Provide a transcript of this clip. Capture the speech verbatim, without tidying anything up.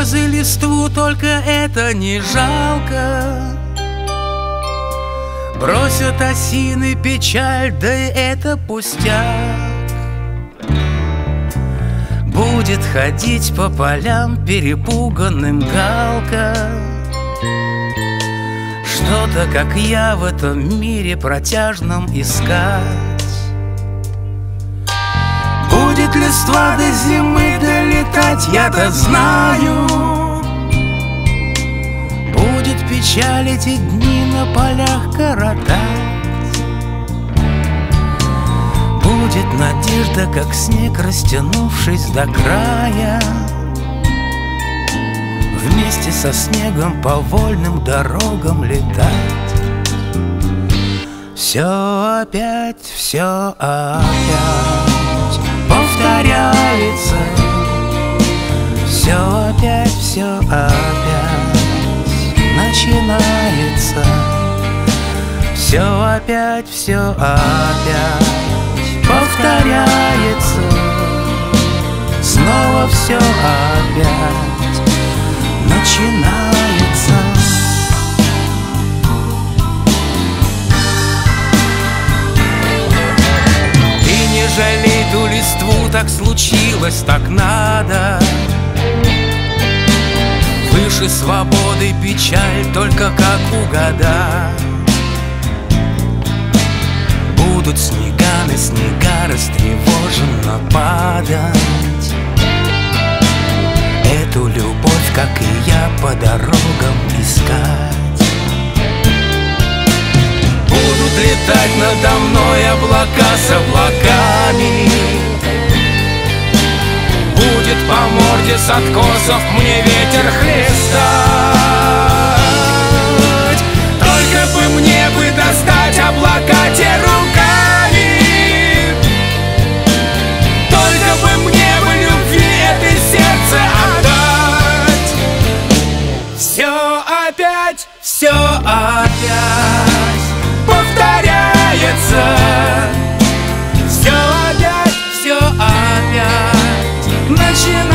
слезы листву, только это не жалко. Бросят осины печаль, да и это пустяк. Будет ходить по полям перепуганным галка. Что-то, как я, в этом мире протяжном искать. Будет листва до зимы долетать, я-то знаю. Будет печаль эти дни на полях коротать. Будет надежда, как снег, растянувшись до края. Вместе со снегом по вольным дорогам летать. Все опять, все опять повторяется. Все опять, все опять начинается. Все опять, все опять повторяется. Снова все опять начинается. Ты не жалей ту листву, так случилось, так надо. Выше свободы печаль, только как угадать. Будут снега на снега растревоженно падать. Эту любовь, как и я, по дорогам искать. Будут летать надо мной облака с облаками. Будет по морде с откосов мне ветер хлестать. Только бы мне бы достать облака те руками. Только бы мне бы любви этой сердце отдать. Все опять, все опять повторяется. Все опять, все опять начинается.